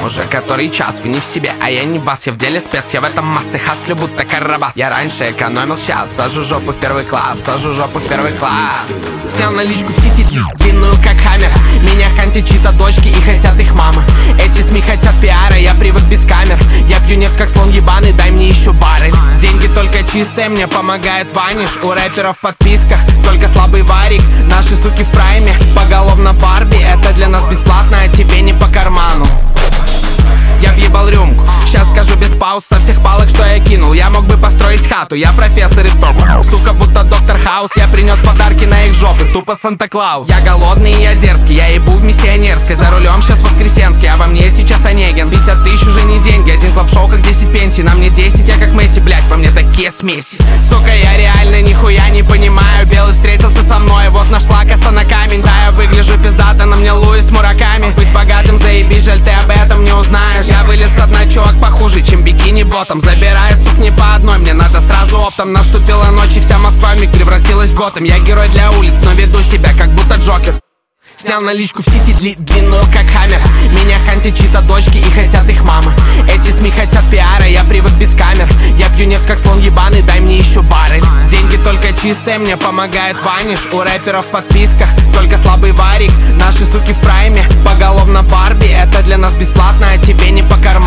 уже который час, вы не в себе, а я не вас. Я в деле спец, я в этом массы, хаслю будто Карабас. Я раньше экономил, сейчас сажу жопу в первый класс, сажу жопу в первый класс. Снял наличку в сети длинную как хаммер. Меня хантят чьи-то дочки и хотят их мамы. Эти СМИ хотят пиара, я привык без камер. Я пью нефть как слон ебаный, дай мне еще бары. Деньги только чистые, мне помогает ваниш. У рэперов в подписках только слабый варик. Наши суки в прайме, поголовно Барби. Это для нас бесплатно, а тебе не по карману. Я въебал рюмку, сейчас скажу без пауз со всех палок, что я кинул. Я мог бы построить хату, я профессор из топ. Сука, будто доктор Хаус, я принес подарки на их жопы, тупо Санта-Клаус. Я голодный и я дерзкий, я ебу в миссионерской. За рулем сейчас Воскресенский, а во мне сейчас Онегин. 50 тысяч уже не деньги, один клаб-шоу как 10 пенсий. На мне 10, я как Месси, блять, во мне такие смеси. Сука, я реально нихуя не понимаю. Белый встретился со мной, вот нашла коса на камень. Да, я выгляжу пиздато, на мне Луис с мураками. Быть богатым заебись, жаль, ты об этом не узнаешь. Я вылез с дна, чувак, похуже, чем бикини-ботом. Забираю сук не по одной, мне надо сразу оптом. Наступила ночь и вся Москва вмиг превратилась в Готэм. Я герой для улиц, но веду себя как будто Джокер. Снял наличку в сети длинную как хаммер. Меня хантят чьи-то дочки и хотят их мамы. Эти СМИ хотят пиара, я привык без камер. Я пью нефть как слон ебаный, дай мне еще бары. Деньги только чистые, мне помогает ваниш. У рэперов в подписках только слабый варик. Наши суки в прайме, поголовно Барби. Это для нас бесплатно, а тебе не по карману.